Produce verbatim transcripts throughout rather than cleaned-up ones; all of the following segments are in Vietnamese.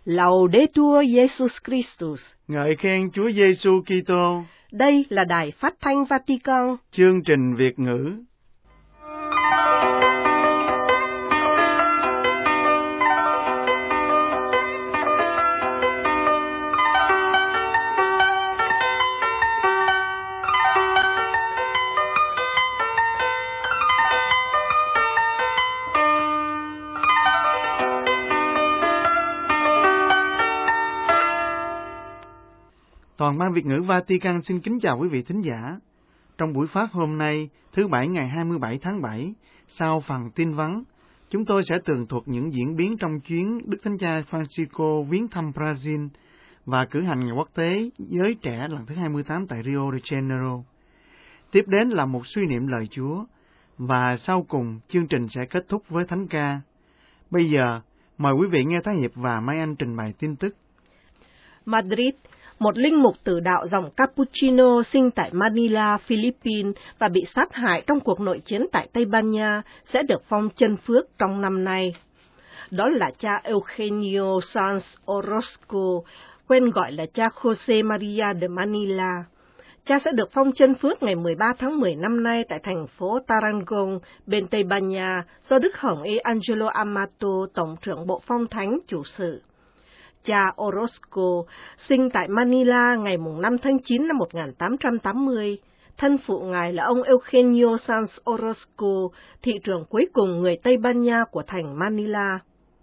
Laudetur Jesus Christus. Ngợi khen Chúa Giêsu Kitô. Đây là Đài Phát thanh Vatican. Chương trình Việt ngữ. Toàn ban Việt ngữ Vatican xin kính chào quý vị thính giả. Trong buổi phát hôm nay, thứ Bảy ngày hai mươi bảy tháng bảy, sau phần tin vắn, chúng tôi sẽ tường thuật những diễn biến trong chuyến Đức Thánh Cha Francisco viếng thăm Brazil và cử hành Ngày Quốc tế Giới Trẻ lần thứ hai mươi tám tại Rio de Janeiro. Tiếp đến là một suy niệm lời Chúa, và sau cùng chương trình sẽ kết thúc với thánh ca. Bây giờ, mời quý vị nghe Thái Hiệp và Mai Anh trình bày tin tức. Madrid. Một linh mục tử đạo dòng Capuchino sinh tại Manila, Philippines và bị sát hại trong cuộc nội chiến tại Tây Ban Nha sẽ được phong chân phước trong năm nay. Đó là cha Eugenio Sanz Orozco, quen gọi là cha Jose Maria de Manila. Cha sẽ được phong chân phước ngày mười ba tháng mười năm nay tại thành phố Tarragona, bên Tây Ban Nha, do Đức Hồng Y Angelo Amato, Tổng trưởng Bộ Phong Thánh, chủ sự. Cha Orozco sinh tại Manila ngày năm tháng chín năm một nghìn tám trăm tám mươi. Thân phụ ngài là ông Eugenio Sanz Orozco, thị trưởng cuối cùng người Tây Ban Nha của thành Manila.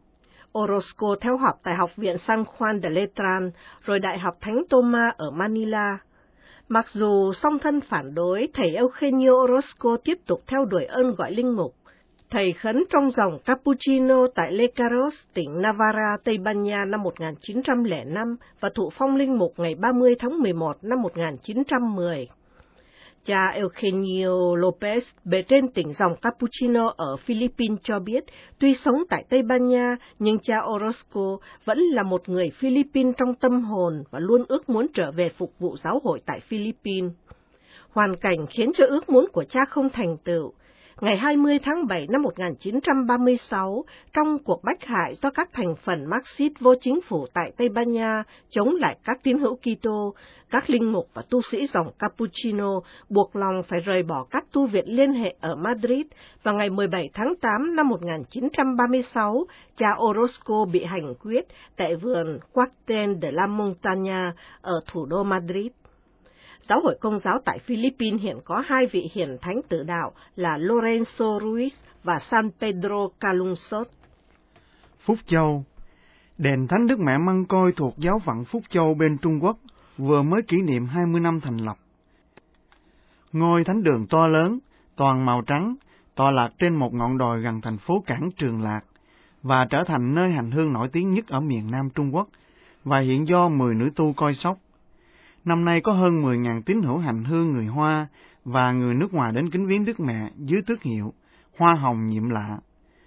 Orozco theo học tại Học viện San Juan de Letran, rồi Đại học Thánh Thomas ở Manila. Mặc dù song thân phản đối, thầy Eugenio Orozco tiếp tục theo đuổi ơn gọi linh mục. Thầy khấn trong dòng Capuchino tại Lecaros, tỉnh Navarra, Tây Ban Nha năm một nghìn chín trăm lẻ năm và thụ phong linh mục ngày ba mươi tháng mười một năm một nghìn chín trăm mười. Cha Eugenio Lopez, bề trên tỉnh dòng Capuchino ở Philippines cho biết, tuy sống tại Tây Ban Nha, nhưng cha Orozco vẫn là một người Philippines trong tâm hồn và luôn ước muốn trở về phục vụ giáo hội tại Philippines. Hoàn cảnh khiến cho ước muốn của cha không thành tựu. Ngày hai mươi tháng bảy năm một nghìn chín trăm ba mươi sáu, trong cuộc bách hại do các thành phần Marxist vô chính phủ tại Tây Ban Nha chống lại các tín hữu Kitô, các linh mục và tu sĩ dòng Capuchino buộc lòng phải rời bỏ các tu viện liên hệ ở Madrid, và ngày mười bảy tháng tám năm một nghìn chín trăm ba mươi sáu, cha Orozco bị hành quyết tại vườn Cuartel de la Montaña ở thủ đô Madrid. Giáo hội Công giáo tại Philippines hiện có hai vị hiền thánh tử đạo là Lorenzo Ruiz và San Pedro Calungsod. Phúc Châu. Đền Thánh Đức Mẹ Măng Côi thuộc giáo phận Phúc Châu bên Trung Quốc vừa mới kỷ niệm hai mươi năm thành lập. Ngôi thánh đường to lớn, toàn màu trắng, tọa lạc trên một ngọn đồi gần thành phố cảng Trường Lạc và trở thành nơi hành hương nổi tiếng nhất ở miền Nam Trung Quốc và hiện do mười nữ tu coi sóc. Năm nay có hơn mười nghìn tín hữu hành hương người Hoa và người nước ngoài đến kính viếng Đức Mẹ dưới tước hiệu Hoa Hồng Nhiệm Lạ.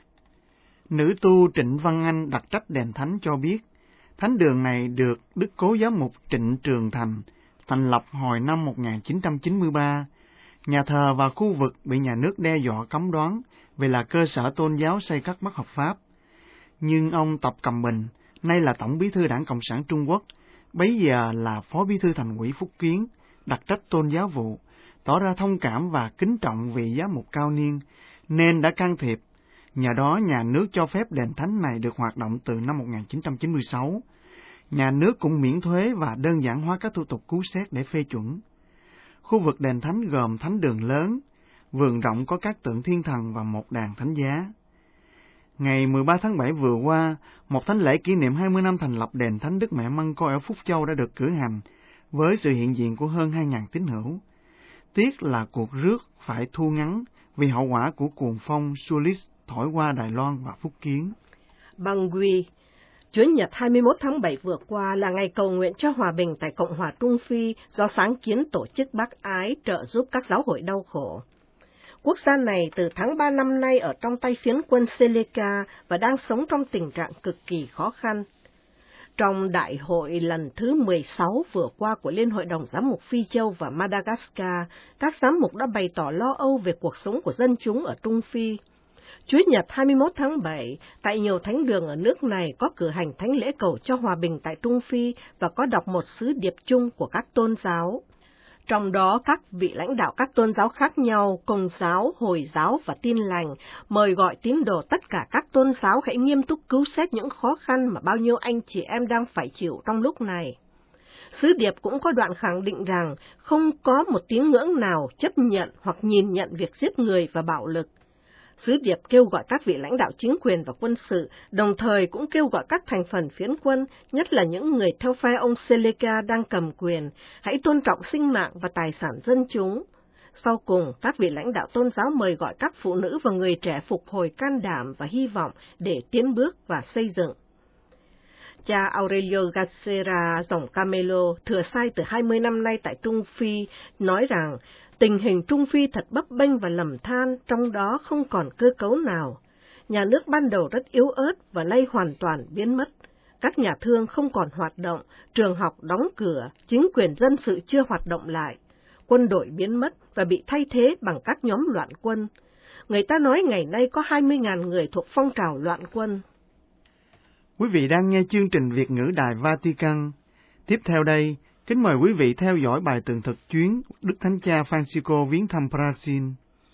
Nữ tu Trịnh Văn Anh đặc trách đền thánh cho biết, thánh đường này được Đức Cố Giám mục Trịnh Trường Thành thành lập hồi năm một nghìn chín trăm chín mươi ba. Nhà thờ và khu vực bị nhà nước đe dọa cấm đoán vì là cơ sở tôn giáo xây cất bất hợp pháp. Nhưng ông Tập Cận Bình, nay là Tổng bí thư Đảng Cộng sản Trung Quốc, bấy giờ là Phó Bí thư Thành ủy Phúc Kiến, đặc trách tôn giáo vụ, tỏ ra thông cảm và kính trọng vị giám mục cao niên, nên đã can thiệp. Nhờ đó nhà nước cho phép đền thánh này được hoạt động từ năm một nghìn chín trăm chín mươi sáu. Nhà nước cũng miễn thuế và đơn giản hóa các thủ tục cứu xét để phê chuẩn. Khu vực đền thánh gồm thánh đường lớn, vườn rộng có các tượng thiên thần và một đàn thánh giá. Ngày mười ba tháng bảy vừa qua, một thánh lễ kỷ niệm hai mươi năm thành lập đền Thánh Đức Mẹ Măng Côi ở Phúc Châu đã được cử hành, với sự hiện diện của hơn hai nghìn tín hữu. Tiếc là cuộc rước phải thu ngắn vì hậu quả của cuồng phong Sulis thổi qua Đài Loan và Phúc Kiến. Bangui. Chủ nhật hai mươi mốt tháng bảy vừa qua là ngày cầu nguyện cho hòa bình tại Cộng hòa Trung Phi do sáng kiến tổ chức Bác Ái trợ giúp các giáo hội đau khổ. Quốc gia này từ tháng ba năm nay ở trong tay phiến quân Seleka và đang sống trong tình trạng cực kỳ khó khăn. Trong đại hội lần thứ mười sáu vừa qua của Liên hội đồng Giám mục Phi Châu và Madagascar, các giám mục đã bày tỏ lo âu về cuộc sống của dân chúng ở Trung Phi. Chủ nhật hai mươi mốt tháng bảy, tại nhiều thánh đường ở nước này có cử hành thánh lễ cầu cho hòa bình tại Trung Phi và có đọc một sứ điệp chung của các tôn giáo. Trong đó, các vị lãnh đạo các tôn giáo khác nhau, Công giáo, Hồi giáo và Tin lành, mời gọi tín đồ tất cả các tôn giáo hãy nghiêm túc cứu xét những khó khăn mà bao nhiêu anh chị em đang phải chịu trong lúc này. Sứ điệp cũng có đoạn khẳng định rằng không có một tín ngưỡng nào chấp nhận hoặc nhìn nhận việc giết người và bạo lực. Sứ điệp kêu gọi các vị lãnh đạo chính quyền và quân sự, đồng thời cũng kêu gọi các thành phần phiến quân, nhất là những người theo phe ông Seleka đang cầm quyền, hãy tôn trọng sinh mạng và tài sản dân chúng. Sau cùng, các vị lãnh đạo tôn giáo mời gọi các phụ nữ và người trẻ phục hồi can đảm và hy vọng để tiến bước và xây dựng. Cha Aurelio Gacera, dòng Camelo, thừa sai từ hai mươi năm nay tại Trung Phi, nói rằng tình hình Trung Phi thật bấp bênh và lầm than, trong đó không còn cơ cấu nào. Nhà nước ban đầu rất yếu ớt và nay hoàn toàn biến mất. Các nhà thương không còn hoạt động, trường học đóng cửa, chính quyền dân sự chưa hoạt động lại. Quân đội biến mất và bị thay thế bằng các nhóm loạn quân. Người ta nói ngày nay có hai mươi nghìn người thuộc phong trào loạn quân. Quý vị đang nghe chương trình Việt ngữ Đài Vatican. Tiếp theo đây, kính mời quý vị theo dõi bài tường thuật chuyến Đức Thánh Cha Francisco viếng thăm Brazil.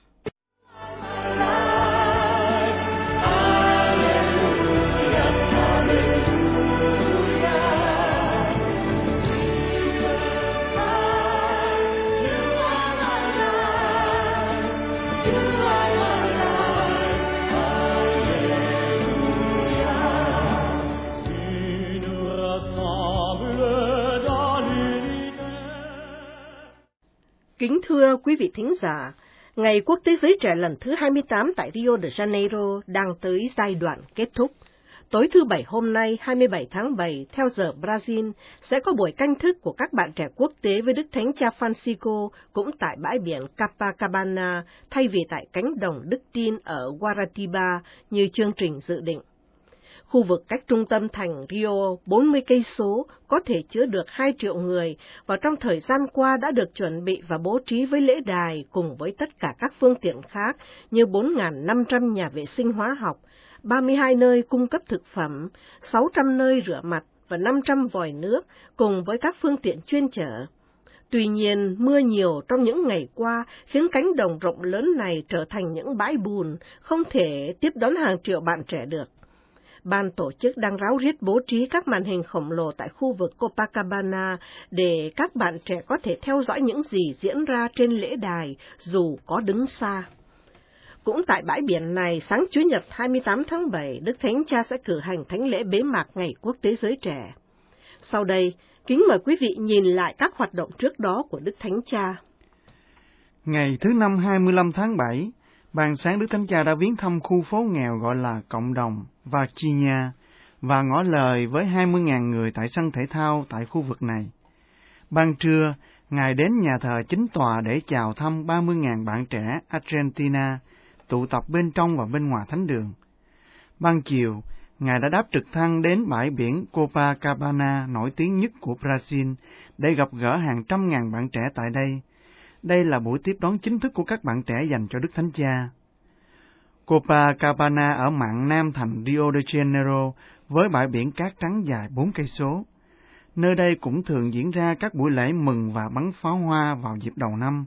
Kính thưa quý vị thính giả, Ngày Quốc tế Giới Trẻ lần thứ hai mươi tám tại Rio de Janeiro đang tới giai đoạn kết thúc. Tối thứ Bảy hôm nay, hai mươi bảy tháng bảy, theo giờ Brazil, sẽ có buổi canh thức của các bạn trẻ quốc tế với Đức Thánh Cha Francisco cũng tại bãi biển Copacabana, thay vì tại cánh đồng Đức Tin ở Guaratiba như chương trình dự định. Khu vực cách trung tâm thành Rio bốn mươi cây số có thể chứa được hai triệu người và trong thời gian qua đã được chuẩn bị và bố trí với lễ đài cùng với tất cả các phương tiện khác như bốn nghìn năm trăm nhà vệ sinh hóa học, ba mươi hai nơi cung cấp thực phẩm, sáu trăm nơi rửa mặt và năm trăm vòi nước cùng với các phương tiện chuyên chở. Tuy nhiên, mưa nhiều trong những ngày qua khiến cánh đồng rộng lớn này trở thành những bãi bùn, không thể tiếp đón hàng triệu bạn trẻ được. Ban tổ chức đang ráo riết bố trí các màn hình khổng lồ tại khu vực Copacabana để các bạn trẻ có thể theo dõi những gì diễn ra trên lễ đài dù có đứng xa. Cũng tại bãi biển này, sáng Chủ nhật hai mươi tám tháng bảy, Đức Thánh Cha sẽ cử hành thánh lễ bế mạc Ngày Quốc tế Giới Trẻ. Sau đây, kính mời quý vị nhìn lại các hoạt động trước đó của Đức Thánh Cha. Ngày thứ Năm hai mươi lăm tháng bảy, Ban sáng Đức Thánh Cha đã viếng thăm khu phố nghèo gọi là Cộng đồng Varginha và ngỏ lời với hai mươi nghìn người tại sân thể thao tại khu vực này. Ban trưa, Ngài đến nhà thờ chính tòa để chào thăm ba mươi nghìn bạn trẻ Argentina tụ tập bên trong và bên ngoài thánh đường. Ban chiều, Ngài đã đáp trực thăng đến bãi biển Copacabana nổi tiếng nhất của Brazil để gặp gỡ hàng trăm ngàn bạn trẻ tại đây. Đây là buổi tiếp đón chính thức của các bạn trẻ dành cho Đức Thánh Cha. Copacabana ở mạn nam thành Rio de Janeiro với bãi biển cát trắng dài bốn cây số. Nơi đây cũng thường diễn ra các buổi lễ mừng và bắn pháo hoa vào dịp đầu năm.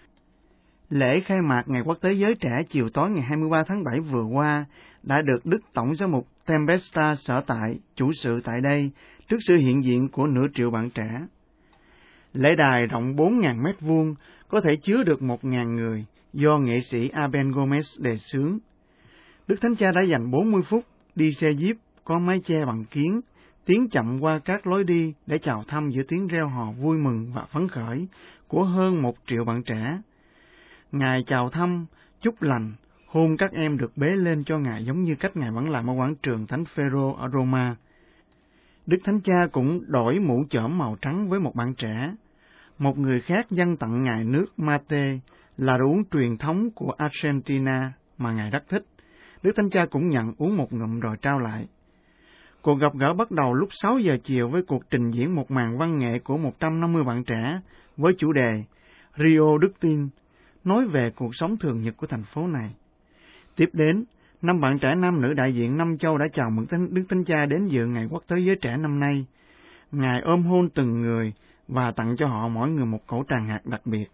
Lễ khai mạc Ngày Quốc tế Giới Trẻ chiều tối ngày hai mươi ba tháng bảy vừa qua đã được Đức Tổng giám mục Tempesta sở tại chủ sự tại đây trước sự hiện diện của nửa triệu bạn trẻ. Lễ đài rộng bốn nghìn mét vuông có thể chứa được một nghìn người do nghệ sĩ Abel Gomez đề xướng. Đức Thánh Cha đã dành bốn mươi phút đi xe jeep có mái che bằng kiến, tiến chậm qua các lối đi để chào thăm giữa tiếng reo hò vui mừng và phấn khởi của hơn một triệu bạn trẻ. Ngài chào thăm, chúc lành, hôn các em được bế lên cho Ngài giống như cách Ngài vẫn làm ở quảng trường Thánh Phêrô ở Roma. Đức Thánh Cha cũng đổi mũ chõm màu trắng với một bạn trẻ. Một người khác dâng tặng Ngài nước mate, là đồ uống truyền thống của Argentina mà Ngài rất thích. Đức Thánh Cha cũng nhận uống một ngụm rồi trao lại. Cuộc gặp gỡ bắt đầu lúc sáu giờ chiều với cuộc trình diễn một màn văn nghệ của một trăm năm mươi bạn trẻ với chủ đề Rio Đức Tin, nói về cuộc sống thường nhật của thành phố này. Tiếp đến, năm bạn trẻ nam nữ đại diện năm châu đã chào mừng Đức Thánh Cha đến dự Ngày Quốc tế Giới Trẻ năm nay. Ngài ôm hôn từng người và tặng cho họ mỗi người một cẩu tràng hạt đặc biệt.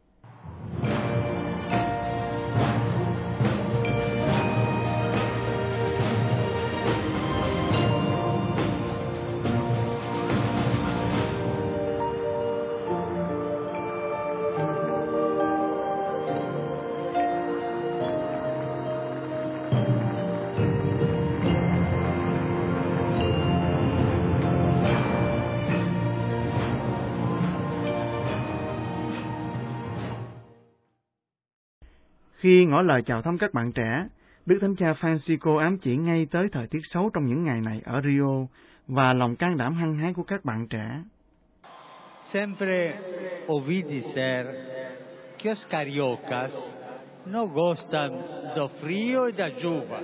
Khi ngỏ lời chào thăm các bạn trẻ, Đức Thánh Cha Francisco ám chỉ ngay tới thời tiết xấu trong những ngày này ở Rio và lòng can đảm hăng hái của các bạn trẻ. Sempre ouvi dizer que os cariocas no gostam do frio e da chuva.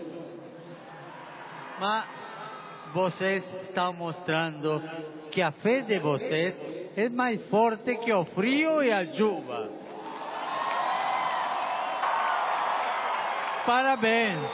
Mas vocês estão mostrando que a fé de vocês é mais forte que o frio e a chuva. Parabéns!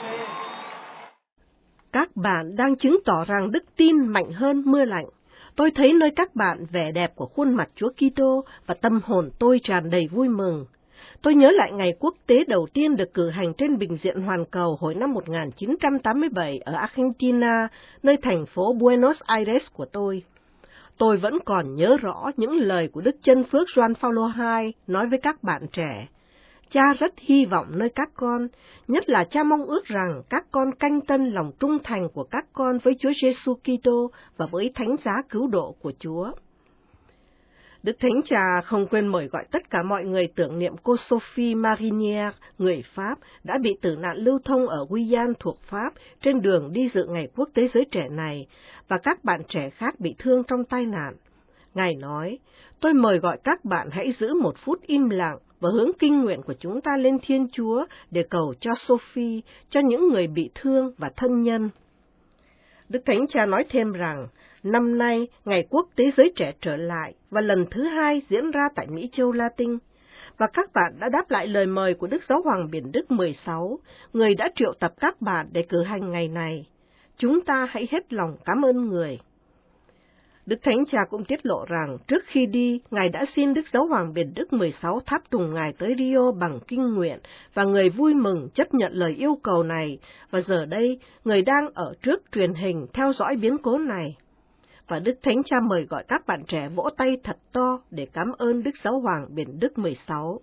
Các bạn đang chứng tỏ rằng đức tin mạnh hơn mưa lạnh. Tôi thấy nơi các bạn vẻ đẹp của khuôn mặt Chúa Kitô và tâm hồn tôi tràn đầy vui mừng. Tôi nhớ lại ngày quốc tế đầu tiên được cử hành trên bình diện hoàn cầu hồi năm một nghìn chín trăm tám mươi bảy ở Argentina, nơi thành phố Buenos Aires của tôi. Tôi vẫn còn nhớ rõ những lời của Đức Chân Phước Gioan Phaolô hai nói với các bạn trẻ. Cha rất hy vọng nơi các con, nhất là cha mong ước rằng các con canh tân lòng trung thành của các con với Chúa Giêsu Kitô và với thánh giá cứu độ của Chúa. Đức Thánh Cha không quên mời gọi tất cả mọi người tưởng niệm cô Sophie Marinière, người Pháp, đã bị tử nạn lưu thông ở Guyane thuộc Pháp trên đường đi dự Ngày Quốc tế Giới Trẻ này, và các bạn trẻ khác bị thương trong tai nạn. Ngài nói, tôi mời gọi các bạn hãy giữ một phút im lặng và hướng kinh nguyện của chúng ta lên Thiên Chúa để cầu cho Sophie, cho những người bị thương và thân nhân. Đức Thánh Cha nói thêm rằng, năm nay, Ngày Quốc tế Giới Trẻ trở lại và lần thứ hai diễn ra tại Mỹ Châu Latin, và các bạn đã đáp lại lời mời của Đức Giáo hoàng Biển Đức mười sáu, người đã triệu tập các bạn để cử hành ngày này. Chúng ta hãy hết lòng cảm ơn người. Đức Thánh Cha cũng tiết lộ rằng, trước khi đi, Ngài đã xin Đức Giáo hoàng Biển Đức mười sáu tháp tùng Ngài tới Rio bằng kinh nguyện, và người vui mừng chấp nhận lời yêu cầu này, và giờ đây, người đang ở trước truyền hình theo dõi biến cố này. Và Đức Thánh Cha mời gọi các bạn trẻ vỗ tay thật to để cảm ơn Đức Giáo hoàng Biển Đức mười sáu.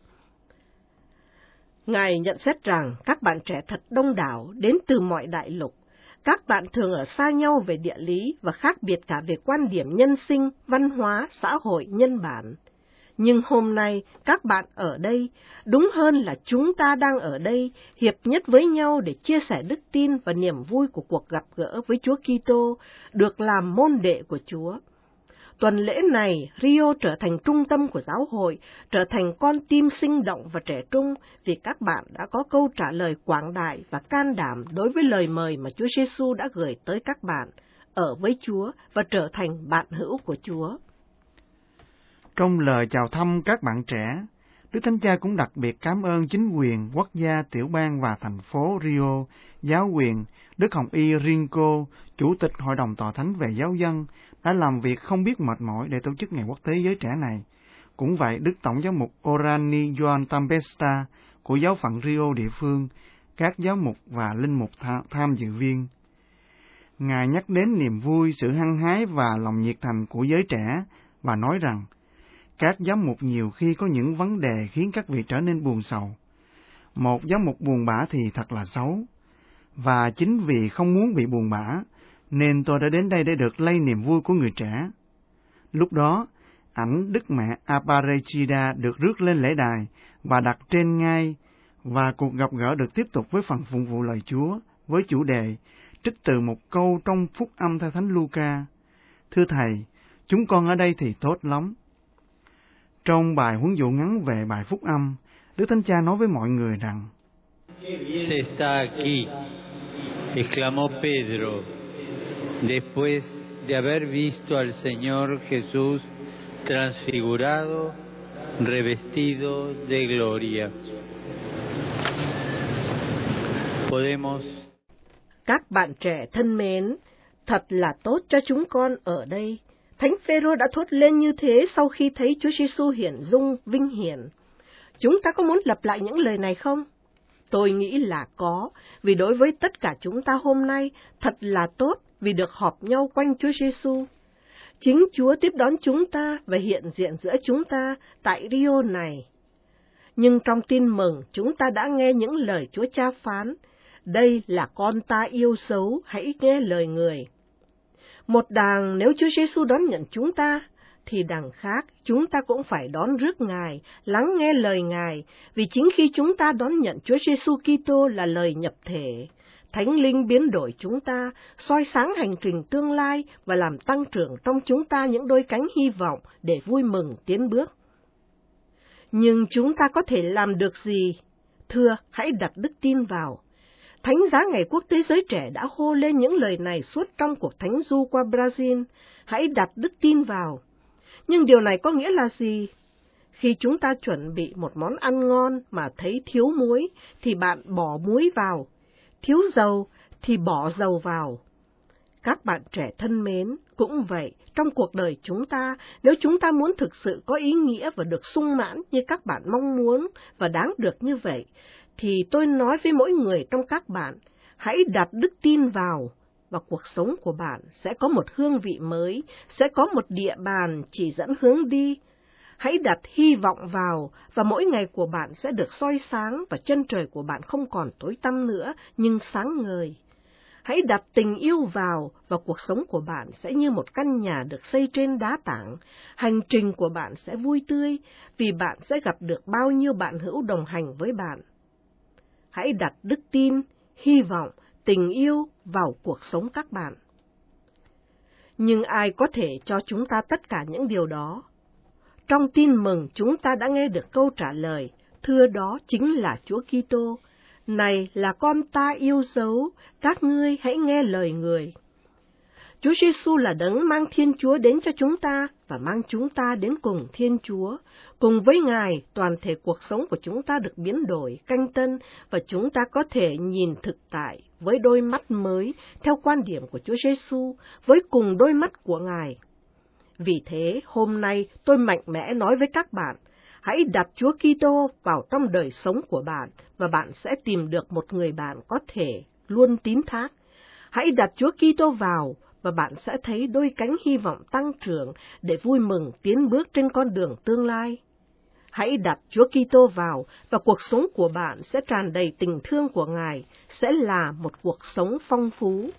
Ngài nhận xét rằng các bạn trẻ thật đông đảo đến từ mọi đại lục. Các bạn thường ở xa nhau về địa lý và khác biệt cả về quan điểm nhân sinh, văn hóa, xã hội, nhân bản. Nhưng hôm nay, các bạn ở đây, đúng hơn là chúng ta đang ở đây, hiệp nhất với nhau để chia sẻ đức tin và niềm vui của cuộc gặp gỡ với Chúa Kitô, được làm môn đệ của Chúa. Tuần lễ này, Rio trở thành trung tâm của giáo hội, trở thành con tim sinh động và trẻ trung, vì các bạn đã có câu trả lời quảng đại và can đảm đối với lời mời mà Chúa Giêsu đã gửi tới các bạn, ở với Chúa và trở thành bạn hữu của Chúa. Trong lời chào thăm các bạn trẻ, Đức Thánh Cha cũng đặc biệt cảm ơn chính quyền, quốc gia, tiểu bang và thành phố Rio, giáo quyền, Đức Hồng Y Rinco, Chủ tịch Hội đồng Tòa Thánh về Giáo dân, đã làm việc không biết mệt mỏi để tổ chức Ngày Quốc tế Giới Trẻ này. Cũng vậy, Đức Tổng giám mục Orani Joan Tempesta của giáo phận Rio địa phương, các giáo mục và linh mục tha- tham dự viên. Ngài nhắc đến niềm vui, sự hăng hái và lòng nhiệt thành của giới trẻ, và nói rằng, các giám mục nhiều khi có những vấn đề khiến các vị trở nên buồn sầu. Một giám mục buồn bã thì thật là xấu. Và chính vì không muốn bị buồn bã, nên tôi đã đến đây để được lây niềm vui của người trẻ. Lúc đó, ảnh Đức Mẹ Aparecida được rước lên lễ đài và đặt trên ngai, và cuộc gặp gỡ được tiếp tục với phần phụng vụ lời Chúa, với chủ đề, trích từ một câu trong Phúc Âm theo Thánh Luca. Thưa Thầy, chúng con ở đây thì tốt lắm. Trong bài huấn dụ ngắn về bài Phúc Âm, Đức Thánh Cha nói với mọi người rằng, Se está aquí, exclamó Pedro, después de haber visto al Señor Jesús transfigurado, revestido de gloria. podemos. Các bạn trẻ thân mến, thật là tốt cho chúng con ở đây. Thánh Phêrô đã thốt lên như thế sau khi thấy Chúa Giêsu hiển dung vinh hiển. Chúng ta có muốn lặp lại những lời này không? Tôi nghĩ là có, vì đối với tất cả chúng ta hôm nay, thật là tốt vì được họp nhau quanh Chúa Giêsu. Chính Chúa tiếp đón chúng ta và hiện diện giữa chúng ta tại Rio này. Nhưng trong tin mừng, chúng ta đã nghe những lời Chúa Cha phán, đây là con ta yêu dấu, hãy nghe lời người. Một đàng nếu Chúa Giêsu đón nhận chúng ta, thì đằng khác chúng ta cũng phải đón rước Ngài, lắng nghe lời Ngài, vì chính khi chúng ta đón nhận Chúa Giêsu Kitô là lời nhập thể, Thánh Linh biến đổi chúng ta, soi sáng hành trình tương lai và làm tăng trưởng trong chúng ta những đôi cánh hy vọng để vui mừng tiến bước. Nhưng chúng ta có thể làm được gì? Thưa, hãy đặt đức tin vào. Thánh giá Ngày Quốc tế Giới Trẻ đã hô lên những lời này suốt trong cuộc thánh du qua Brazil. Hãy đặt đức tin vào. Nhưng điều này có nghĩa là gì? Khi chúng ta chuẩn bị một món ăn ngon mà thấy thiếu muối, thì bạn bỏ muối vào. Thiếu dầu thì bỏ dầu vào. Các bạn trẻ thân mến, cũng vậy, trong cuộc đời chúng ta, nếu chúng ta muốn thực sự có ý nghĩa và được sung mãn như các bạn mong muốn và đáng được như vậy, thì tôi nói với mỗi người trong các bạn, hãy đặt đức tin vào, và cuộc sống của bạn sẽ có một hương vị mới, sẽ có một địa bàn chỉ dẫn hướng đi. Hãy đặt hy vọng vào, và mỗi ngày của bạn sẽ được soi sáng, và chân trời của bạn không còn tối tăm nữa, nhưng sáng ngời. Hãy đặt tình yêu vào, và cuộc sống của bạn sẽ như một căn nhà được xây trên đá tảng. Hành trình của bạn sẽ vui tươi, vì bạn sẽ gặp được bao nhiêu bạn hữu đồng hành với bạn. Hãy đặt đức tin, hy vọng, tình yêu vào cuộc sống các bạn. Nhưng ai có thể cho chúng ta tất cả những điều đó? Trong tin mừng chúng ta đã nghe được câu trả lời, thưa đó chính là Chúa Kitô. Này là con ta yêu dấu, các ngươi hãy nghe lời người. Chúa Giêsu là đấng mang Thiên Chúa đến cho chúng ta và mang chúng ta đến cùng Thiên Chúa. Cùng với Ngài, toàn thể cuộc sống của chúng ta được biến đổi, canh tân, và chúng ta có thể nhìn thực tại với đôi mắt mới, theo quan điểm của Chúa Giêsu, với cùng đôi mắt của Ngài. Vì thế, hôm nay tôi mạnh mẽ nói với các bạn, hãy đặt Chúa Kitô vào trong đời sống của bạn, và bạn sẽ tìm được một người bạn có thể luôn tín thác. Hãy đặt Chúa Kitô vào, và bạn sẽ thấy đôi cánh hy vọng tăng trưởng để vui mừng tiến bước trên con đường tương lai. Hãy đặt Chúa Kitô vào, và cuộc sống của bạn sẽ tràn đầy tình thương của Ngài, sẽ là một cuộc sống phong phú.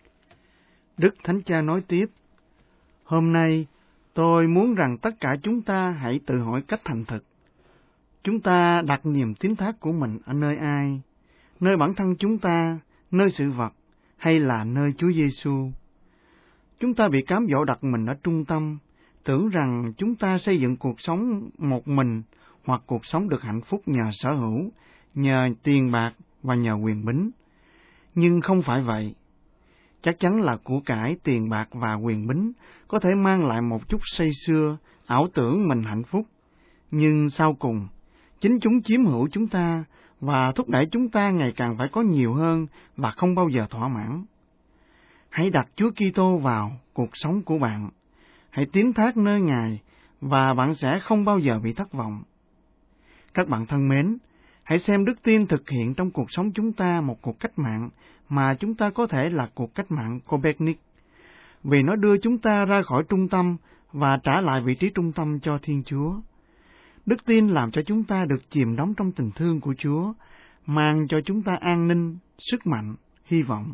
Đức Thánh Cha nói tiếp, hôm nay tôi muốn rằng tất cả chúng ta hãy tự hỏi cách thành thực. Chúng ta đặt niềm tín thác của mình ở nơi ai? Nơi bản thân chúng ta, nơi sự vật, hay là nơi Chúa Giêsu? Chúng ta bị cám dỗ đặt mình ở trung tâm, tưởng rằng chúng ta xây dựng cuộc sống một mình, hoặc cuộc sống được hạnh phúc nhờ sở hữu, nhờ tiền bạc và nhờ quyền bính. Nhưng không phải vậy. Chắc chắn là của cải, tiền bạc và quyền bính có thể mang lại một chút say sưa, ảo tưởng mình hạnh phúc. Nhưng sau cùng, chính chúng chiếm hữu chúng ta và thúc đẩy chúng ta ngày càng phải có nhiều hơn và không bao giờ thỏa mãn. Hãy đặt Chúa Kitô vào cuộc sống của bạn. Hãy tín thác nơi Ngài và bạn sẽ không bao giờ bị thất vọng. Các bạn thân mến, hãy xem đức tin thực hiện trong cuộc sống chúng ta một cuộc cách mạng mà chúng ta có thể là cuộc cách mạng Copernic, vì nó đưa chúng ta ra khỏi trung tâm và trả lại vị trí trung tâm cho Thiên Chúa. Đức tin làm cho chúng ta được chìm đắm trong tình thương của Chúa, mang cho chúng ta an ninh, sức mạnh, hy vọng.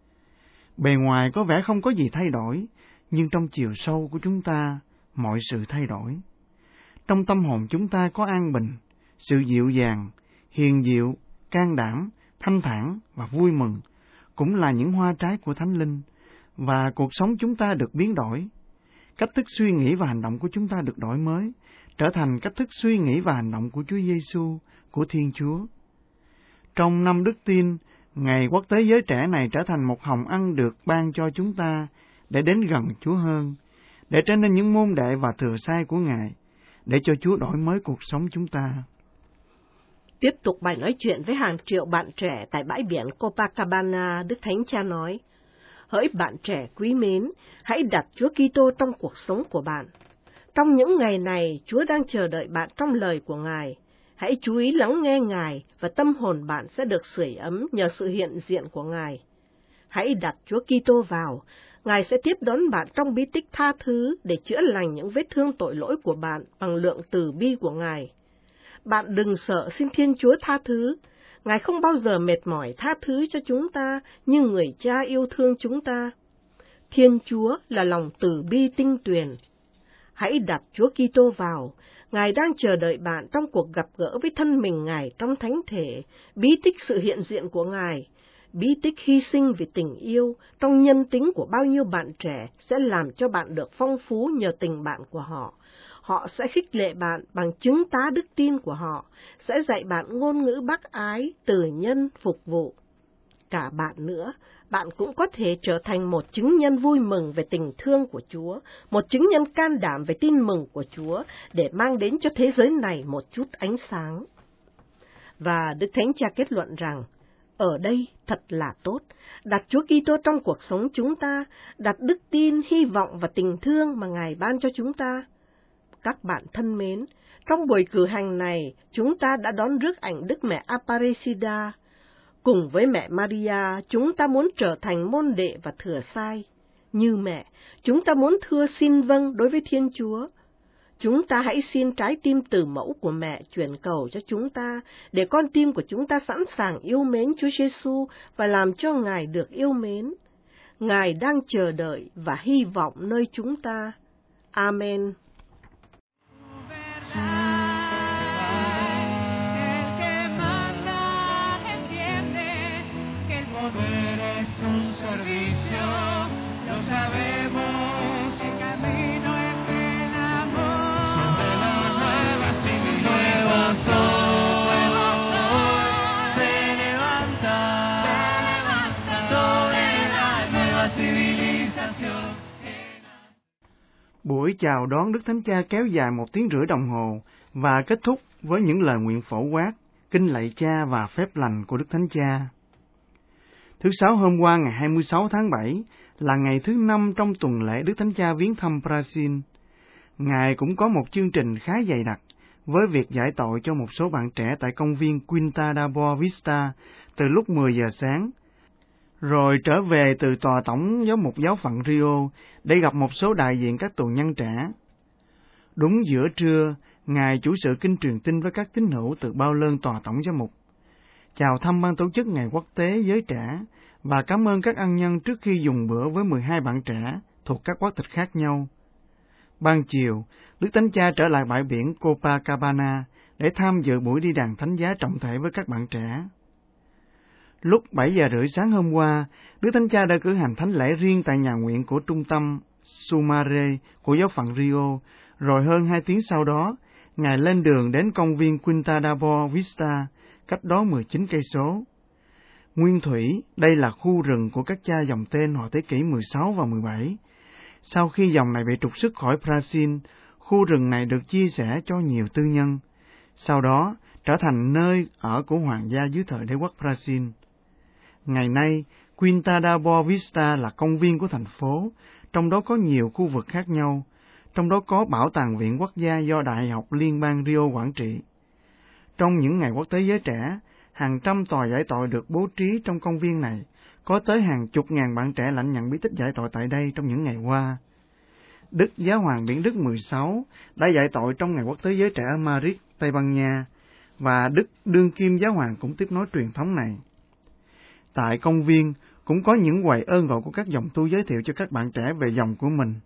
Bề ngoài có vẻ không có gì thay đổi, nhưng trong chiều sâu của chúng ta, mọi sự thay đổi. Trong tâm hồn chúng ta có an bình, sự dịu dàng, hiền diệu, can đảm, thanh thản và vui mừng, cũng là những hoa trái của Thánh Linh, và cuộc sống chúng ta được biến đổi. Cách thức suy nghĩ và hành động của chúng ta được đổi mới, trở thành cách thức suy nghĩ và hành động của Chúa Giêsu, của Thiên Chúa. Trong năm đức tin, Ngày Quốc tế Giới Trẻ này trở thành một hồng ân được ban cho chúng ta để đến gần Chúa hơn, để trở nên những môn đệ và thừa sai của Ngài, để cho Chúa đổi mới cuộc sống chúng ta. Tiếp tục bài nói chuyện với hàng triệu bạn trẻ tại bãi biển Copacabana, Đức Thánh Cha nói, hỡi bạn trẻ quý mến, hãy đặt Chúa Kitô trong cuộc sống của bạn. Trong những ngày này, Chúa đang chờ đợi bạn trong lời của Ngài. Hãy chú ý lắng nghe Ngài và tâm hồn bạn sẽ được sưởi ấm nhờ sự hiện diện của Ngài. Hãy đặt Chúa Kitô vào, Ngài sẽ tiếp đón bạn trong bí tích tha thứ để chữa lành những vết thương tội lỗi của bạn bằng lượng từ bi của Ngài. Bạn đừng sợ xin Thiên Chúa tha thứ. Ngài không bao giờ mệt mỏi tha thứ cho chúng ta như người cha yêu thương chúng ta. Thiên Chúa là lòng từ bi tinh tuyền. Hãy đặt Chúa Kitô vào. Ngài đang chờ đợi bạn trong cuộc gặp gỡ với thân mình Ngài trong thánh thể, bí tích sự hiện diện của Ngài. Bí tích hy sinh vì tình yêu trong nhân tính của bao nhiêu bạn trẻ sẽ làm cho bạn được phong phú nhờ tình bạn của họ. Họ sẽ khích lệ bạn bằng chứng tá đức tin của họ, sẽ dạy bạn ngôn ngữ bác ái, từ nhân, phục vụ. Cả bạn nữa, bạn cũng có thể trở thành một chứng nhân vui mừng về tình thương của Chúa, một chứng nhân can đảm về tin mừng của Chúa, để mang đến cho thế giới này một chút ánh sáng. Và Đức Thánh Cha kết luận rằng, ở đây thật là tốt, đặt Chúa Kitô trong cuộc sống chúng ta, đặt đức tin, hy vọng và tình thương mà Ngài ban cho chúng ta. Các bạn thân mến, trong buổi cử hành này, chúng ta đã đón rước ảnh Đức Mẹ Aparecida. Cùng với mẹ Maria, chúng ta muốn trở thành môn đệ và thừa sai. Như mẹ, chúng ta muốn thưa xin vâng đối với Thiên Chúa. Chúng ta hãy xin trái tim từ mẫu của mẹ chuyển cầu cho chúng ta, để con tim của chúng ta sẵn sàng yêu mến Chúa Giêsu và làm cho Ngài được yêu mến. Ngài đang chờ đợi và hy vọng nơi chúng ta. Amen. Buổi chào đón Đức Thánh Cha kéo dài một tiếng rưỡi đồng hồ và kết thúc với những lời nguyện phổ quát, kinh lạy Cha và phép lành của Đức Thánh Cha. Thứ Sáu hôm qua ngày hai mươi sáu tháng bảy là ngày thứ năm trong tuần lễ Đức Thánh Cha viếng thăm Brazil. Ngài cũng có một chương trình khá dày đặc với việc giải tội cho một số bạn trẻ tại công viên Quinta da Boa Vista từ lúc mười giờ sáng, rồi trở về từ tòa tổng giám mục giáo phận Rio để gặp một số đại diện các tù nhân trẻ. Đúng giữa trưa, Ngài chủ sự kinh truyền tin với các tín hữu từ bao lơn tòa tổng giám mục, chào thăm ban tổ chức Ngày Quốc tế Giới Trẻ và cảm ơn các ân nhân trước khi dùng bữa với mười hai bạn trẻ thuộc các quốc tịch khác nhau. Ban chiều, Đức Thánh Cha trở lại bãi biển Copacabana để tham dự buổi đi đàn thánh giá trọng thể với các bạn trẻ. Lúc bảy giờ rưỡi sáng hôm qua, Đức Thánh Cha đã cử hành thánh lễ riêng tại nhà nguyện của trung tâm Sumare của giáo phận Rio, rồi hơn hai tiếng sau đó, Ngài lên đường đến công viên Quinta da Boa Vista, cách đó mười chín cây số. Nguyên thủy, đây là khu rừng của các cha dòng tên hồi thế kỷ mười sáu và mười bảy. Sau khi dòng này bị trục xuất khỏi Brazil, khu rừng này được chia sẻ cho nhiều tư nhân, sau đó trở thành nơi ở của hoàng gia dưới thời đế quốc Brazil. Ngày nay, Quinta da Boa Vista là công viên của thành phố, trong đó có nhiều khu vực khác nhau, trong đó có Bảo tàng Viện Quốc gia do Đại học Liên bang Rio quản trị. Trong những ngày quốc tế giới trẻ, hàng trăm tòa giải tội được bố trí trong công viên này, có tới hàng chục ngàn bạn trẻ lãnh nhận bí tích giải tội tại đây trong những ngày qua. Đức Giáo hoàng Biển Đức mười sáu đã giải tội trong ngày quốc tế giới trẻ ở Madrid, Tây Ban Nha, và Đức đương kim giáo hoàng cũng tiếp nối truyền thống này. Tại công viên cũng có những quầy ơn gọi của các dòng tu giới thiệu cho các bạn trẻ về dòng của mình.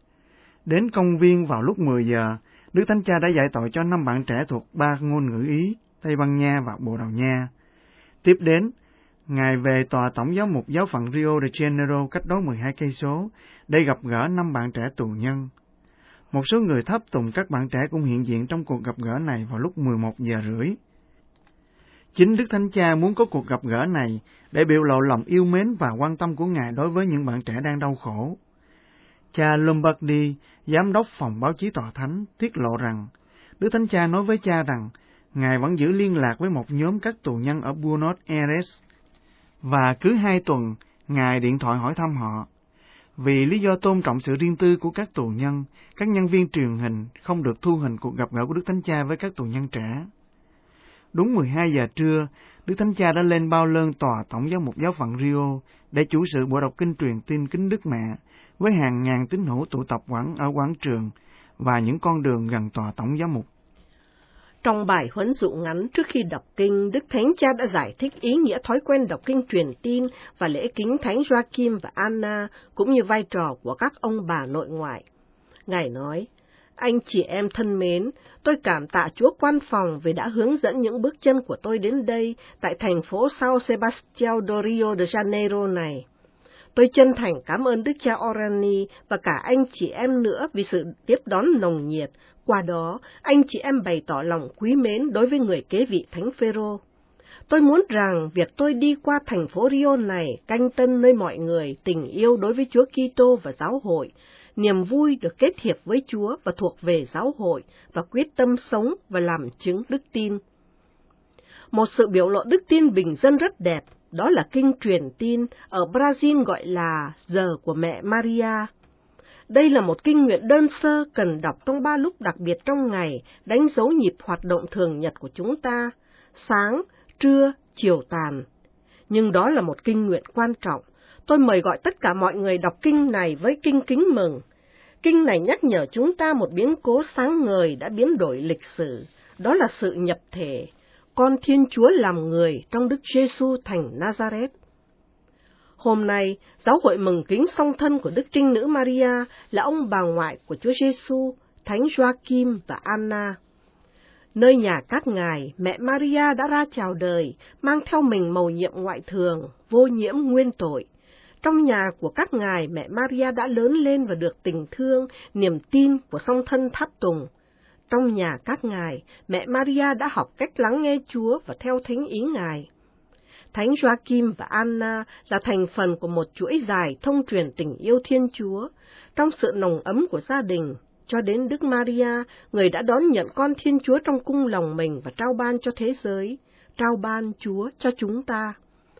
Đến công viên vào lúc mười giờ, Đức Thánh Cha đã giải tội cho năm bạn trẻ thuộc ba ngôn ngữ Ý, Tây Ban Nha và Bồ Đào Nha. Tiếp đến, Ngài về tòa tổng giáo mục giáo phận Rio de Janeiro cách đó mười hai cây số để gặp gỡ năm bạn trẻ tù nhân. Một số người tháp tùng các bạn trẻ cũng hiện diện trong cuộc gặp gỡ này vào lúc mười một giờ rưỡi. Chính Đức Thánh Cha muốn có cuộc gặp gỡ này để biểu lộ lòng yêu mến và quan tâm của Ngài đối với những bạn trẻ đang đau khổ. Cha Lombardi, giám đốc phòng báo chí tòa thánh, tiết lộ rằng Đức Thánh Cha nói với cha rằng Ngài vẫn giữ liên lạc với một nhóm các tù nhân ở Buenos Aires, và cứ hai tuần, Ngài điện thoại hỏi thăm họ. Vì lý do tôn trọng sự riêng tư của các tù nhân, các nhân viên truyền hình không được thu hình cuộc gặp gỡ của Đức Thánh Cha với các tù nhân trẻ. Đúng mười hai giờ trưa, Đức Thánh Cha đã lên bao lơn tòa Tổng giáo mục giáo phận Rio để chủ sự buổi đọc kinh truyền tin kính Đức Mẹ với hàng ngàn tín hữu tụ tập quảng ở quảng trường và những con đường gần tòa Tổng giáo mục. Trong bài huấn dụ ngắn trước khi đọc kinh, Đức Thánh Cha đã giải thích ý nghĩa thói quen đọc kinh truyền tin và lễ kính Thánh Joachim và Anna, cũng như vai trò của các ông bà nội ngoại. Ngài nói, anh chị em thân mến, tôi cảm tạ Chúa Quan Phòng vì đã hướng dẫn những bước chân của tôi đến đây, tại thành phố São Sebastião do Rio de Janeiro này. Tôi chân thành cảm ơn Đức cha Orani và cả anh chị em nữa vì sự tiếp đón nồng nhiệt. Qua đó, anh chị em bày tỏ lòng quý mến đối với người kế vị Thánh Phêrô. Tôi muốn rằng việc tôi đi qua thành phố Rio này canh tân nơi mọi người tình yêu đối với Chúa Kitô và giáo hội, niềm vui được kết hiệp với Chúa và thuộc về giáo hội và quyết tâm sống và làm chứng đức tin. Một sự biểu lộ đức tin bình dân rất đẹp, đó là kinh truyền tin ở Brazil gọi là Giờ của Mẹ Maria. Đây là một kinh nguyện đơn sơ cần đọc trong ba lúc đặc biệt trong ngày, đánh dấu nhịp hoạt động thường nhật của chúng ta, sáng, trưa, chiều tàn. Nhưng đó là một kinh nguyện quan trọng. Tôi mời gọi tất cả mọi người đọc kinh này với kinh kính mừng. Kinh này nhắc nhở chúng ta một biến cố sáng ngời đã biến đổi lịch sử, đó là sự nhập thể, con Thiên Chúa làm người trong Đức Giêsu thành Nazareth. Hôm nay, giáo hội mừng kính song thân của Đức Trinh Nữ Maria là ông bà ngoại của Chúa Giêsu, Thánh Joachim và Anna. Nơi nhà các ngài, mẹ Maria đã ra chào đời, mang theo mình mầu nhiệm ngoại thường, vô nhiễm nguyên tội. Trong nhà của các ngài, mẹ Maria đã lớn lên và được tình thương, niềm tin của song thân tháp tùng. Trong nhà các ngài, mẹ Maria đã học cách lắng nghe Chúa và theo thính ý ngài. Thánh Joachim và Anna là thành phần của một chuỗi dài thông truyền tình yêu Thiên Chúa, trong sự nồng ấm của gia đình, cho đến Đức Maria, người đã đón nhận con Thiên Chúa trong cung lòng mình và trao ban cho thế giới, trao ban Chúa cho chúng ta.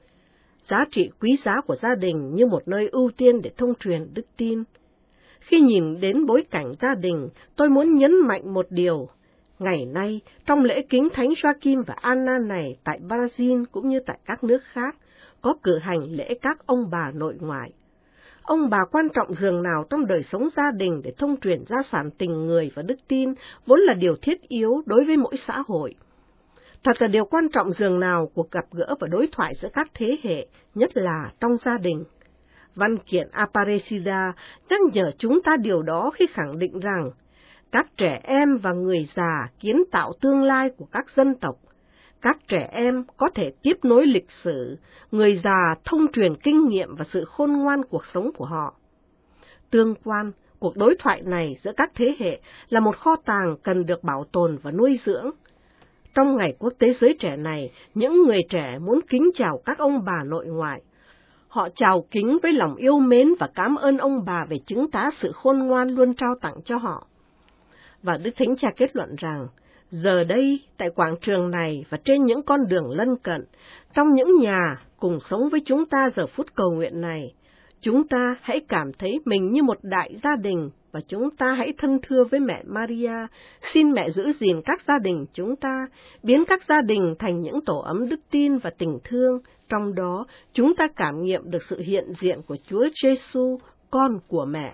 Giá trị quý giá của gia đình như một nơi ưu tiên để thông truyền đức tin. Khi nhìn đến bối cảnh gia đình, tôi muốn nhấn mạnh một điều. Ngày nay, trong lễ kính Thánh Joachim và Anna này tại Brazil cũng như tại các nước khác, có cử hành lễ các ông bà nội ngoại. Ông bà quan trọng dường nào trong đời sống gia đình để thông truyền gia sản tình người và đức tin, vốn là điều thiết yếu đối với mỗi xã hội. Thật là điều quan trọng dường nào cuộc gặp gỡ và đối thoại giữa các thế hệ, nhất là trong gia đình. Văn kiện Aparecida nhắc nhở chúng ta điều đó khi khẳng định rằng các trẻ em và người già kiến tạo tương lai của các dân tộc. Các trẻ em có thể tiếp nối lịch sử, người già thông truyền kinh nghiệm và sự khôn ngoan cuộc sống của họ. Tương quan, cuộc đối thoại này giữa các thế hệ là một kho tàng cần được bảo tồn và nuôi dưỡng. Trong ngày quốc tế giới trẻ này, những người trẻ muốn kính chào các ông bà nội ngoại. Họ chào kính với lòng yêu mến và cảm ơn ông bà về chứng tá sự khôn ngoan luôn trao tặng cho họ. Và Đức Thánh Cha kết luận rằng, giờ đây, tại quảng trường này và trên những con đường lân cận, trong những nhà cùng sống với chúng ta giờ phút cầu nguyện này, chúng ta hãy cảm thấy mình như một đại gia đình và chúng ta hãy thân thưa với mẹ Maria, xin mẹ giữ gìn các gia đình chúng ta, biến các gia đình thành những tổ ấm đức tin và tình thương, trong đó chúng ta cảm nghiệm được sự hiện diện của Chúa Giêsu, con của mẹ.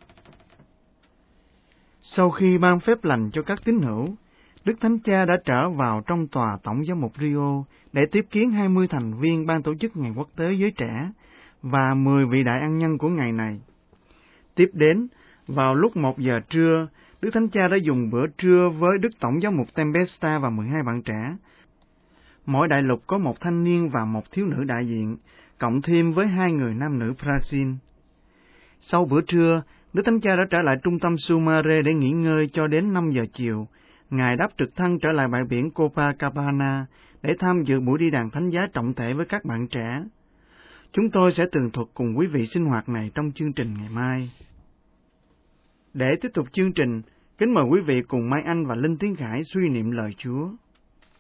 Sau khi ban phép lành cho các tín hữu, Đức Thánh Cha đã trở vào trong tòa Tổng giáo mục Rio để tiếp kiến hai mươi thành viên ban tổ chức Ngày Quốc tế Giới Trẻ và mười vị đại ân nhân của ngày này. Tiếp đến, vào lúc một giờ trưa, Đức Thánh Cha đã dùng bữa trưa với Đức Tổng giáo mục Tempesta và mười hai bạn trẻ. Mỗi đại lục có một thanh niên và một thiếu nữ đại diện, cộng thêm với hai người nam nữ Brazil. Sau bữa trưa, Đức Thánh Cha đã trở lại trung tâm Sumaré để nghỉ ngơi cho đến năm giờ chiều. Ngài đáp trực thăng trở lại bãi biển Copacabana để tham dự buổi đi đàn thánh giá trọng thể với các bạn trẻ. Chúng tôi sẽ tường thuật cùng quý vị sinh hoạt này trong chương trình ngày mai. Để tiếp tục chương trình, kính mời quý vị cùng Mai Anh và Linh Tiến Khải suy niệm lời Chúa.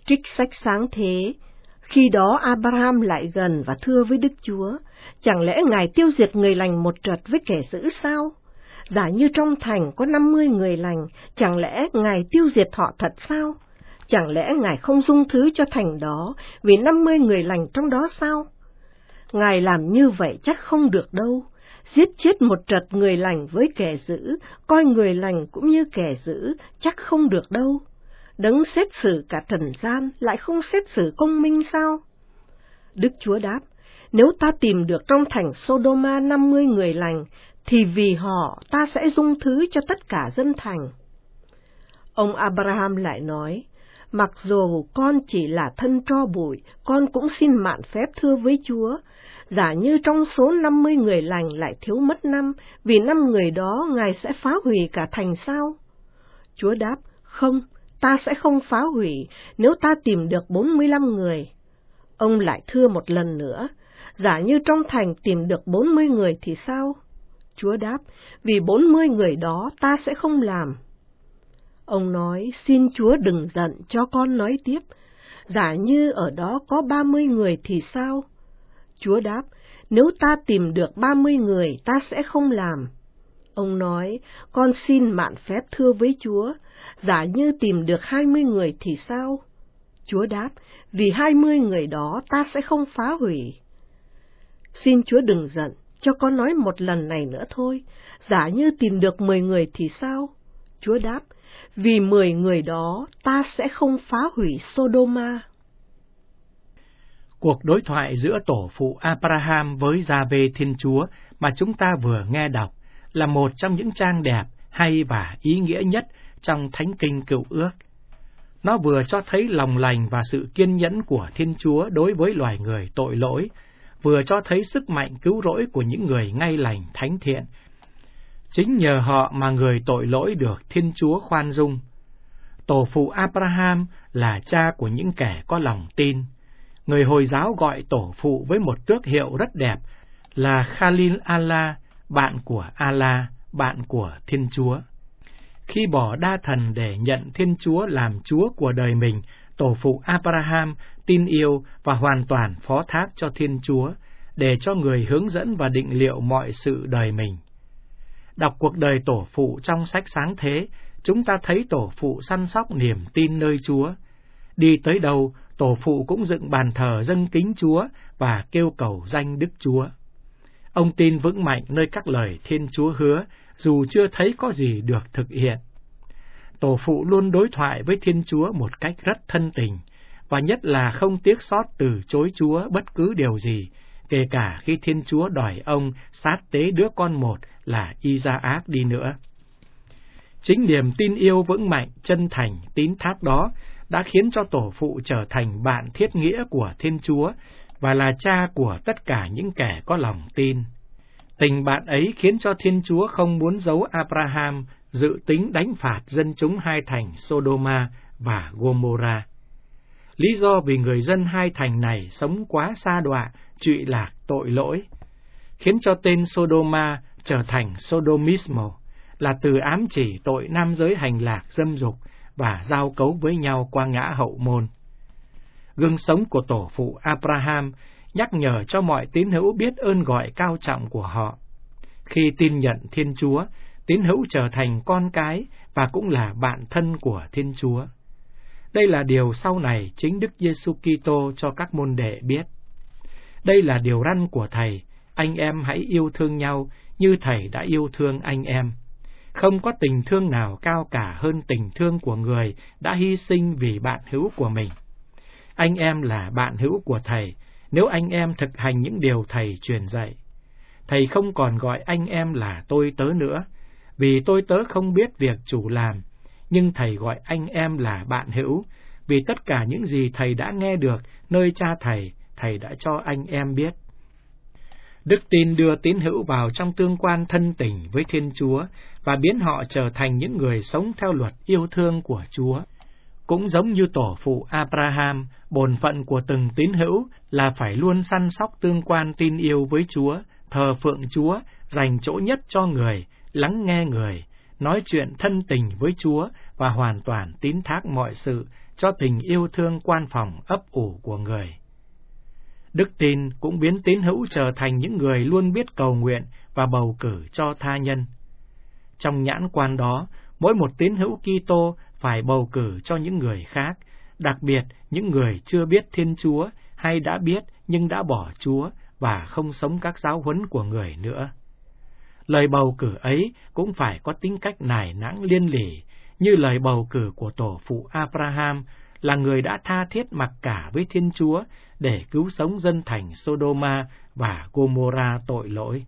Trích sách Sáng Thế. Khi đó Abraham lại gần và thưa với Đức Chúa, chẳng lẽ Ngài tiêu diệt người lành một trật với kẻ dữ sao? Giả như trong thành có năm mươi người lành, chẳng lẽ Ngài tiêu diệt họ thật sao? Chẳng lẽ Ngài không dung thứ cho thành đó vì năm mươi người lành trong đó sao? Ngài làm như vậy chắc không được đâu. Giết chết một trật người lành với kẻ dữ, coi người lành cũng như kẻ dữ, chắc không được đâu. Đấng xét xử cả trần gian lại không xét xử công minh sao? Đức Chúa đáp, nếu ta tìm được trong thành Sodoma năm mươi người lành, thì vì họ ta sẽ dung thứ cho tất cả dân thành. Ông Abraham lại nói, mặc dù con chỉ là thân tro bụi, con cũng xin mạn phép thưa với Chúa, giả như trong số năm mươi người lành lại thiếu mất năm, vì năm người đó Ngài sẽ phá hủy cả thành sao? Chúa đáp, không, ta sẽ không phá hủy nếu ta tìm được bốn mươi lăm người. Ông lại thưa một lần nữa, giả như trong thành tìm được bốn mươi người thì sao? Chúa đáp, vì bốn mươi người đó ta sẽ không làm. Ông nói, xin Chúa đừng giận cho con nói tiếp, giả như ở đó có ba mươi người thì sao? Chúa đáp, nếu ta tìm được ba mươi người ta sẽ không làm. Ông nói, con xin mạn phép thưa với Chúa, giả như tìm được hai mươi người thì sao? Chúa đáp, vì hai mươi người đó ta sẽ không phá hủy. Xin Chúa đừng giận, cho con nói một lần này nữa thôi, giả như tìm được mười người thì sao? Chúa đáp, vì mười người đó ta sẽ không phá hủy Sodoma. Cuộc đối thoại giữa tổ phụ Abraham với Gia-vê Thiên Chúa mà chúng ta vừa nghe đọc là một trong những trang đẹp, hay và ý nghĩa nhất trong Thánh Kinh Cựu Ước. Nó vừa cho thấy lòng lành và sự kiên nhẫn của Thiên Chúa đối với loài người tội lỗi, vừa cho thấy sức mạnh cứu rỗi của những người ngay lành thánh thiện. Chính nhờ họ mà người tội lỗi được Thiên Chúa khoan dung. Tổ phụ Abraham là cha của những kẻ có lòng tin. Người Hồi giáo gọi tổ phụ với một tước hiệu rất đẹp là Khalil Allah, bạn của Allah, bạn của Thiên Chúa. Khi bỏ đa thần để nhận Thiên Chúa làm Chúa của đời mình, tổ phụ Abraham tin yêu và hoàn toàn phó thác cho Thiên Chúa, để cho người hướng dẫn và định liệu mọi sự đời mình. Đọc cuộc đời tổ phụ trong sách Sáng Thế, chúng ta thấy tổ phụ săn sóc niềm tin nơi Chúa. Đi tới đâu, tổ phụ cũng dựng bàn thờ dâng kính Chúa và kêu cầu danh Đức Chúa. Ông tin vững mạnh nơi các lời Thiên Chúa hứa, dù chưa thấy có gì được thực hiện. Tổ phụ luôn đối thoại với Thiên Chúa một cách rất thân tình, và nhất là không tiếc sót từ chối Chúa bất cứ điều gì, kể cả khi Thiên Chúa đòi ông sát tế đứa con một là Isaac đi nữa. Chính niềm tin yêu vững mạnh, chân thành, tín thác đó đã khiến cho tổ phụ trở thành bạn thiết nghĩa của Thiên Chúa và là cha của tất cả những kẻ có lòng tin. Tình bạn ấy khiến cho Thiên Chúa không muốn giấu Abraham dự tính đánh phạt dân chúng hai thành Sodoma và Gomorrah. Lý do vì người dân hai thành này sống quá sa đọa, trụy lạc, tội lỗi, khiến cho tên Sodoma trở thành Sodomismo, là từ ám chỉ tội nam giới hành lạc dâm dục và giao cấu với nhau qua ngã hậu môn. Gương sống của tổ phụ Abraham nhắc nhở cho mọi tín hữu biết ơn gọi cao trọng của họ. Khi tin nhận Thiên Chúa, tín hữu trở thành con cái và cũng là bạn thân của Thiên Chúa. Đây là điều sau này chính Đức Giêsu Kitô cho các môn đệ biết. Đây là điều răn của Thầy, anh em hãy yêu thương nhau như Thầy đã yêu thương anh em. Không có tình thương nào cao cả hơn tình thương của người đã hy sinh vì bạn hữu của mình. Anh em là bạn hữu của Thầy nếu anh em thực hành những điều Thầy truyền dạy. Thầy không còn gọi anh em là tôi tớ nữa, vì tôi tớ không biết việc chủ làm, nhưng Thầy gọi anh em là bạn hữu, vì tất cả những gì Thầy đã nghe được nơi cha Thầy, Thầy đã cho anh em biết. Đức tin đưa tín hữu vào trong tương quan thân tình với Thiên Chúa và biến họ trở thành những người sống theo luật yêu thương của Chúa. Cũng giống như tổ phụ Abraham, bổn phận của từng tín hữu là phải luôn săn sóc tương quan tin yêu với Chúa, thờ phượng Chúa, dành chỗ nhất cho người, lắng nghe người, nói chuyện thân tình với Chúa và hoàn toàn tín thác mọi sự cho tình yêu thương quan phòng ấp ủ của người. Đức tin cũng biến tín hữu trở thành những người luôn biết cầu nguyện và bầu cử cho tha nhân. Trong nhãn quan đó, mỗi một tín hữu Kitô phải bầu cử cho những người khác, đặc biệt những người chưa biết Thiên Chúa hay đã biết nhưng đã bỏ Chúa và không sống các giáo huấn của người nữa. Lời bầu cử ấy cũng phải có tính cách nài nãng liên lỉ, như lời bầu cử của tổ phụ Abraham, là người đã tha thiết mặc cả với Thiên Chúa để cứu sống dân thành Sodoma và Gomorrah tội lỗi.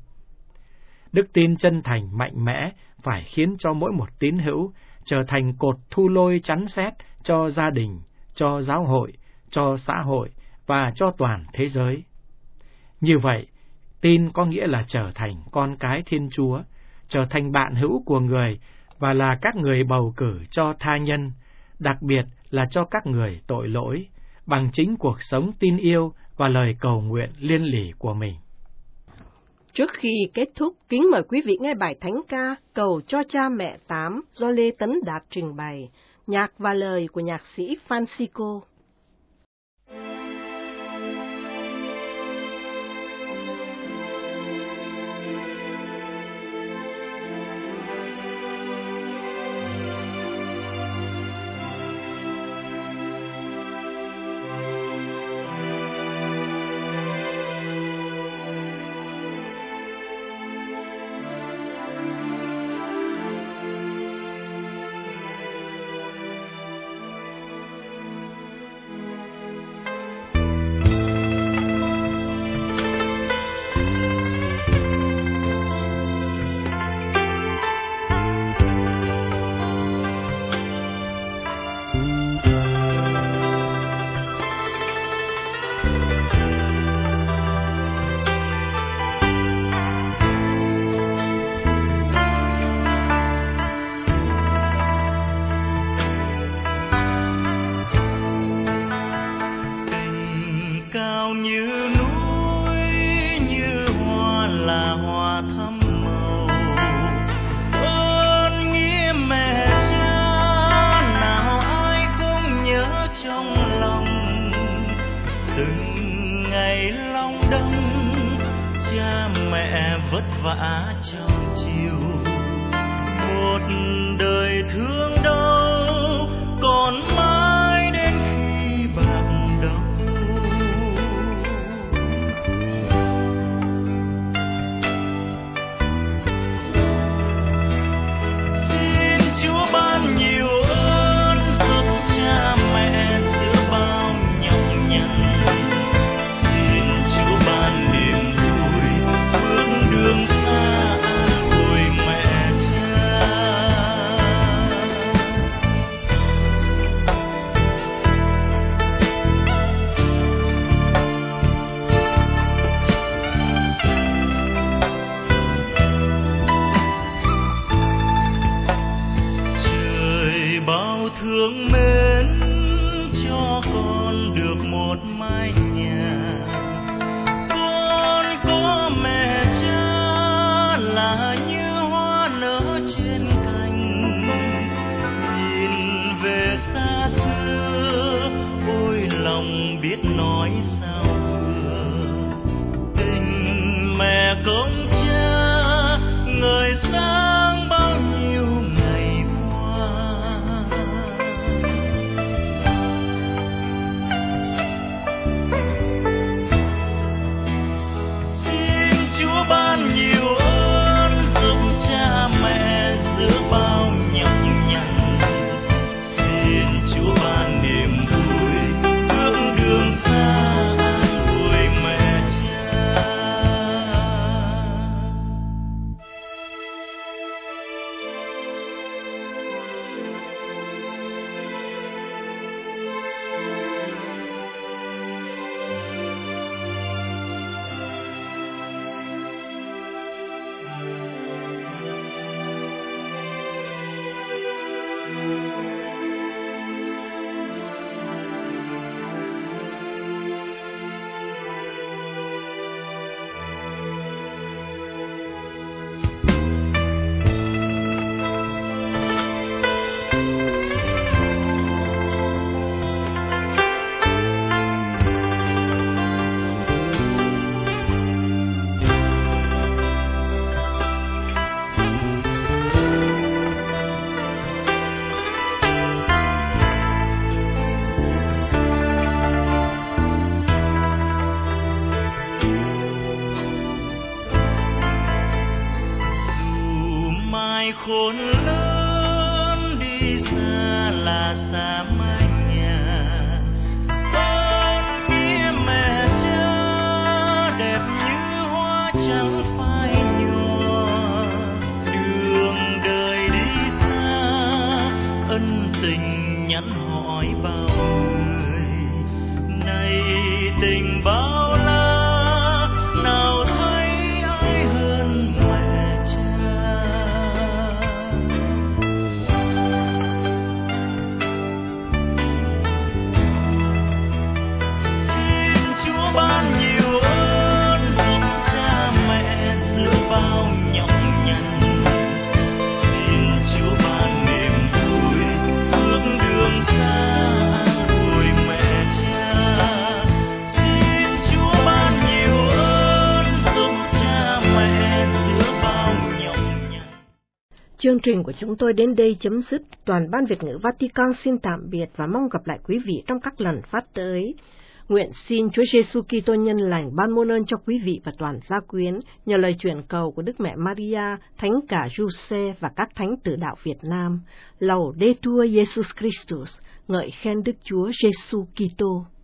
Đức tin chân thành mạnh mẽ phải khiến cho mỗi một tín hữu trở thành cột thu lôi chắn xét cho gia đình, cho giáo hội, cho xã hội và cho toàn thế giới. Như vậy, tin có nghĩa là trở thành con cái Thiên Chúa, trở thành bạn hữu của người và là các người bầu cử cho tha nhân, đặc biệt là cho các người tội lỗi, bằng chính cuộc sống tin yêu và lời cầu nguyện liên lỉ của mình. Trước khi kết thúc, kính mời quý vị nghe bài thánh ca Cầu cho cha mẹ tám do Lê Tấn Đạt trình bày, nhạc và lời của nhạc sĩ Francisco. Xin Chúa ban niềm vui bước đường xa khôn lớn đi xa là xa mái nhà, con nghĩa mẹ cha đẹp như hoa trắng phai nhòa, đường đời đi xa ân tình nhắn hỏi bao người, này tình bao la nào thấy ai hơn mẹ cha. Xin Chúa ban nhiều ơn giúp cha mẹ giữa bao nhọc nhằn, xin Chúa ban niềm vui bước đường xa an ủi mẹ cha. Xin Chúa ban nhiều ơn giúp cha mẹ giữa bao nhọc nhằn. Chương trình của chúng tôi đến đây chấm dứt. Toàn ban Việt ngữ Vatican xin tạm biệt và mong gặp lại quý vị trong các lần phát tới. Nguyện xin Chúa Giêsu Kitô nhân lành ban muôn ơn cho quý vị và toàn gia quyến nhờ lời truyền cầu của Đức Mẹ Maria, Thánh Cả Giuse và các thánh tử đạo Việt Nam. Laudetur Jesus Christus, ngợi khen Đức Chúa Giêsu Kitô.